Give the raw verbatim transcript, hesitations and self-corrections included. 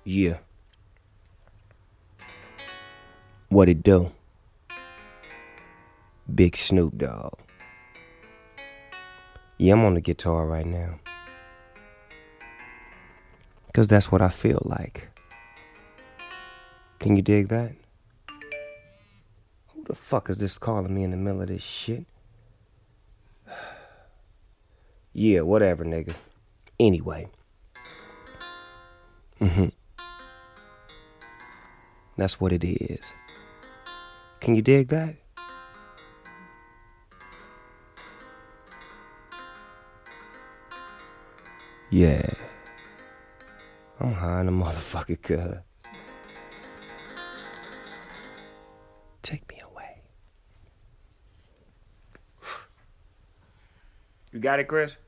Yeah. What it do? Big Snoop Dogg. Yeah, I'm on the guitar right now. Cause that's what I feel like. Can you dig that? Who the fuck is this calling me in the middle of this shit? Yeah, whatever, nigga. Anyway. Mm-hmm. That's what it is. Can you dig that? Yeah. I'm high in the motherfucker, cuz. Take me away. You got it, Chris?